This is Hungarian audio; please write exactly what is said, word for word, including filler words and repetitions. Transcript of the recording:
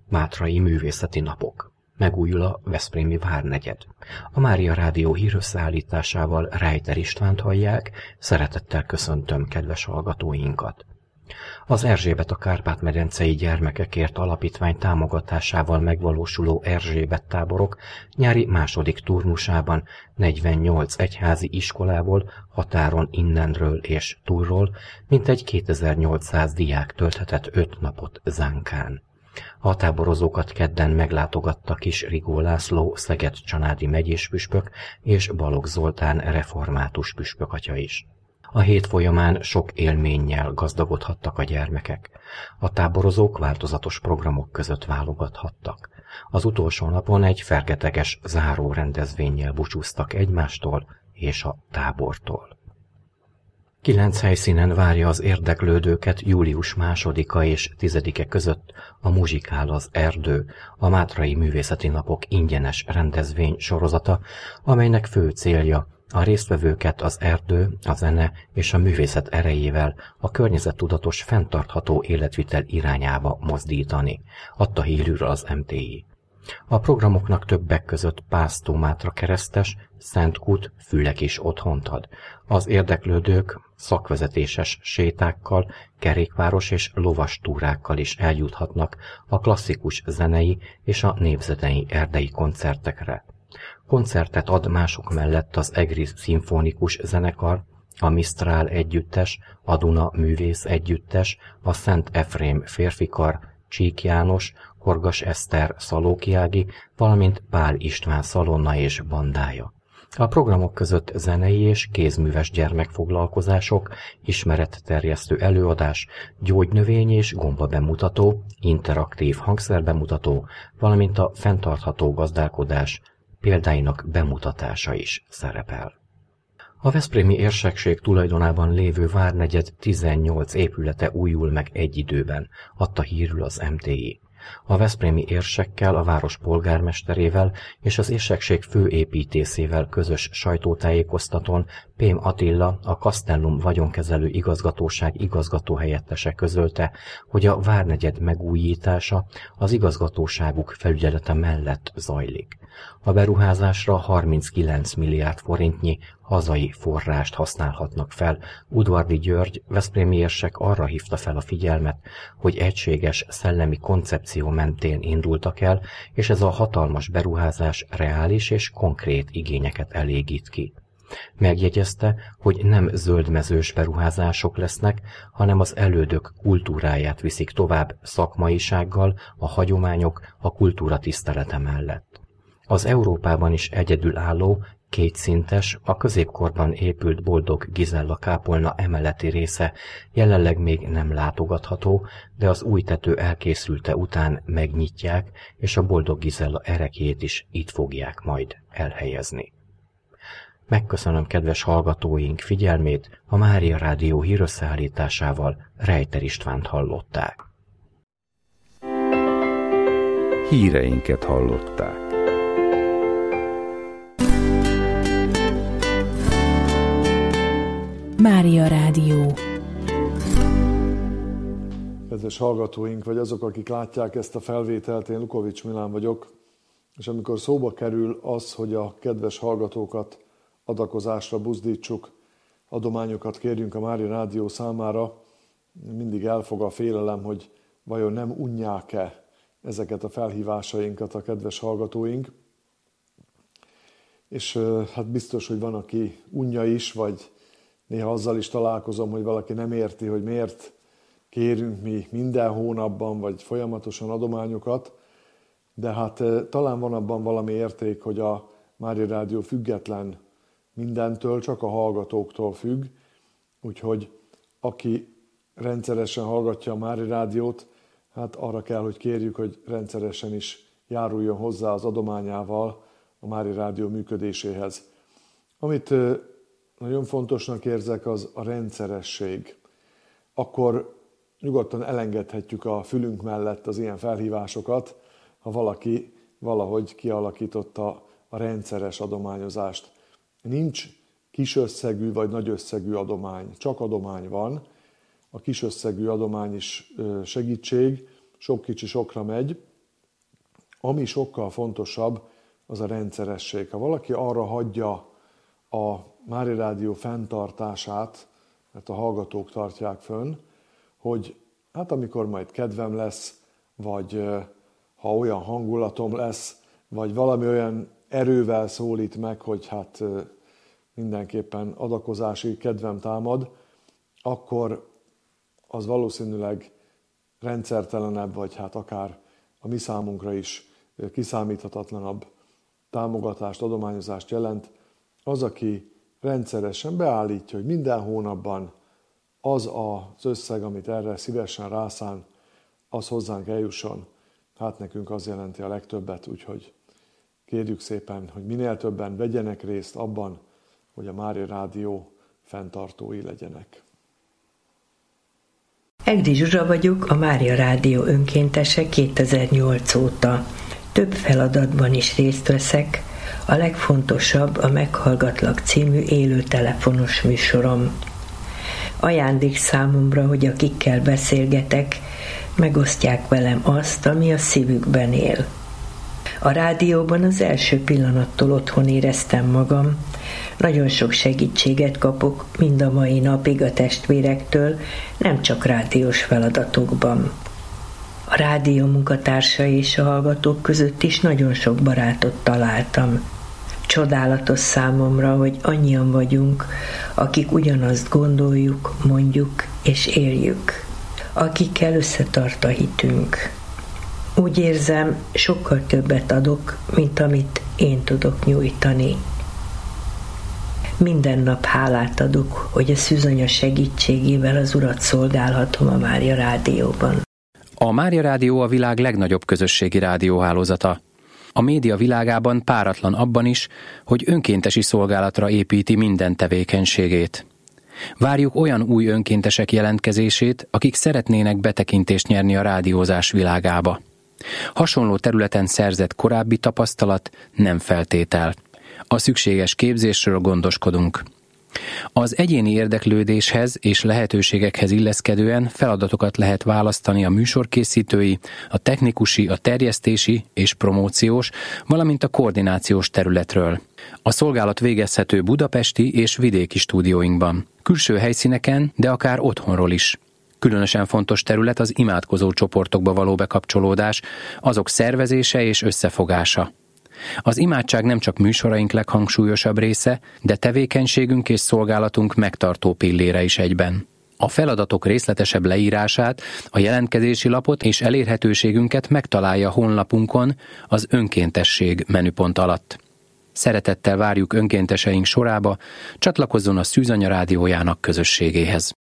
Mátrai Művészeti Napok. Megújul a veszprémi várnegyed. A Mária Rádió hírösszeállításával Reiter Istvánt hallják, szeretettel köszöntöm kedves hallgatóinkat. Az Erzsébet a Kárpát-medencei Gyermekekért Alapítvány támogatásával megvalósuló Erzsébet táborok nyári második turnusában negyvennyolc egyházi iskolából, határon innenről és túlról mintegy kétezer-nyolcszáz diák tölthetett öt napot Zánkán. A táborozókat kedden meglátogatta Kis Rigó László Szeged-Csanádi megyéspüspök és Balogh Zoltán református püspökatya is. A hét folyamán sok élménnyel gazdagodhattak a gyermekek. A táborozók változatos programok között válogathattak. Az utolsó napon egy fergeteges záró rendezvénnyel búcsúztak egymástól és a tábortól. Kilenc helyszínen várja az érdeklődőket július másodika és tizedike között a Muzsikál az erdő, a Mátrai Művészeti Napok ingyenes rendezvény sorozata, amelynek fő célja a résztvevőket az erdő, a zene és a művészet erejével a környezettudatos fenntartható életvitel irányába mozdítani, adta hírül az em té i. A programoknak többek között Pásztó Mátra keresztes, Szentkút, Fülek is otthont ad. Az érdeklődők szakvezetéses sétákkal, kerékpáros és lovas túrákkal is eljuthatnak a klasszikus zenei és a népzenei erdei koncertekre. Koncertet ad mások mellett az Egri Szimfonikus Zenekar, a Misztrál Együttes, a Duna Művész Együttes, a Szent Efrém Férfikar, Csík János, Horgas Eszter Szalóki Ági, valamint Pál István szalonna és bandája. A programok között zenei és kézműves gyermekfoglalkozások, ismeretterjesztő előadás, gyógynövény és gomba bemutató, interaktív hangszerbemutató, valamint a fenntartható gazdálkodás példáinak bemutatása is szerepel. A veszprémi érsekség tulajdonában lévő várnegyed tizennyolc épülete újul meg egy időben, adta hírül az em té i. A veszprémi érsekkel, a város polgármesterével és az érsekség főépítészével közös sajtótájékoztatón Pém Attila, a Castellum vagyonkezelő igazgatóság igazgatóhelyettese közölte, hogy a várnegyed megújítása az igazgatóságuk felügyelete mellett zajlik. A beruházásra harminckilenc milliárd forintnyi hazai forrást használhatnak fel. Udvardi György, veszprémi érsek arra hívta fel a figyelmet, hogy egységes szellemi koncepció mentén indultak el, és ez a hatalmas beruházás reális és konkrét igényeket elégít ki. Megjegyezte, hogy nem zöldmezős beruházások lesznek, hanem az elődök kultúráját viszik tovább szakmaisággal, a hagyományok, a kultúra tisztelete mellett. Az Európában is egyedülálló, kétszintes, a középkorban épült Boldog Gizella kápolna emeleti része jelenleg még nem látogatható, de az új tető elkészülte után megnyitják, és a Boldog Gizella erekjét is itt fogják majd elhelyezni. Megköszönöm kedves hallgatóink figyelmét, a Mária Rádió hírösszeállításával Reiter Istvánt hallották. Híreinket hallották. Mária Rádió. Kedves hallgatóink, vagy azok, akik látják ezt a felvételt, én Lukovics Milán vagyok, és amikor szóba kerül az, hogy a kedves hallgatókat adakozásra buzdítsuk, adományokat kérjünk a Mária Rádió számára, mindig elfog a félelem, hogy vajon nem unják-e ezeket a felhívásainkat a kedves hallgatóink. És hát biztos, hogy van, aki unja is, vagy néha azzal is találkozom, hogy valaki nem érti, hogy miért kérünk mi minden hónapban, vagy folyamatosan adományokat, de hát talán van abban valami érték, hogy a Mária Rádió független mindentől, csak a hallgatóktól függ, úgyhogy aki rendszeresen hallgatja a Mária Rádiót, hát arra kell, hogy kérjük, hogy rendszeresen is járuljon hozzá az adományával a Mária Rádió működéséhez. Amit nagyon fontosnak érzek, az a rendszeresség. Akkor nyugodtan elengedhetjük a fülünk mellett az ilyen felhívásokat, ha valaki valahogy kialakította a rendszeres adományozást. Nincs kis összegű vagy nagy összegű adomány, csak adomány van. A kis összegű adomány is segítség, sok kicsi sokra megy, Ami sokkal fontosabb, az a rendszeresség. Ha valaki arra hagyja a Mária Rádió fenntartását, mert a hallgatók tartják fönn, hogy hát amikor majd kedvem lesz, vagy ha olyan hangulatom lesz, vagy valami olyan erővel szólít meg, hogy hát mindenképpen adakozási kedvem támad, akkor az valószínűleg rendszertelenebb, vagy hát akár a mi számunkra is kiszámíthatatlanabb támogatást, adományozást jelent. Az, aki rendszeresen beállítja, hogy minden hónapban az az összeg, amit erre szívesen rászán, az hozzánk eljusson. Hát nekünk az jelenti a legtöbbet, úgyhogy kérjük szépen, hogy minél többen vegyenek részt abban, hogy a Mária Rádió fenntartói legyenek. Egdi Zsuzsa vagyok, a Mária Rádió önkéntese kétezer-nyolc óta. Több feladatban is részt veszek, a legfontosabb a Meghallgatlak című élő telefonos műsorom. Ajándék számomra, hogy akikkel beszélgetek, megosztják velem azt, ami a szívükben él. A rádióban az első pillanattól otthon éreztem magam, nagyon sok segítséget kapok mind a mai napig a testvérektől, nem csak rádiós feladatokban. A rádió munkatársai és a hallgatók között is nagyon sok barátot találtam. Csodálatos számomra, hogy annyian vagyunk, akik ugyanazt gondoljuk, mondjuk és éljük, akikkel összetart a hitünk. Úgy érzem, sokkal többet adok, mint amit én tudok nyújtani. Minden nap hálát adok, hogy a szűzanya segítségével az Urat szolgálhatom a Mária Rádióban. A Mária Rádió a világ legnagyobb közösségi rádióhálózata. A média világában páratlan abban is, hogy önkéntesi szolgálatra építi minden tevékenységét. Várjuk olyan új önkéntesek jelentkezését, akik szeretnének betekintést nyerni a rádiózás világába. Hasonló területen szerzett korábbi tapasztalat nem feltétel. A szükséges képzésről gondoskodunk. Az egyéni érdeklődéshez és lehetőségekhez illeszkedően feladatokat lehet választani a műsorkészítői, a technikusi, a terjesztési és promóciós, valamint a koordinációs területről. A szolgálat végezhető budapesti és vidéki stúdióinkban, külső helyszíneken, de akár otthonról is. Különösen fontos terület az imádkozó csoportokba való bekapcsolódás, azok szervezése és összefogása. Az imádság nem csak műsoraink leghangsúlyosabb része, de tevékenységünk és szolgálatunk megtartó pillére is egyben. A feladatok részletesebb leírását, a jelentkezési lapot és elérhetőségünket megtalálja honlapunkon az önkéntesség menüpont alatt. Szeretettel várjuk önkénteseink sorába, csatlakozzon a Szűzanya Rádiójának közösségéhez.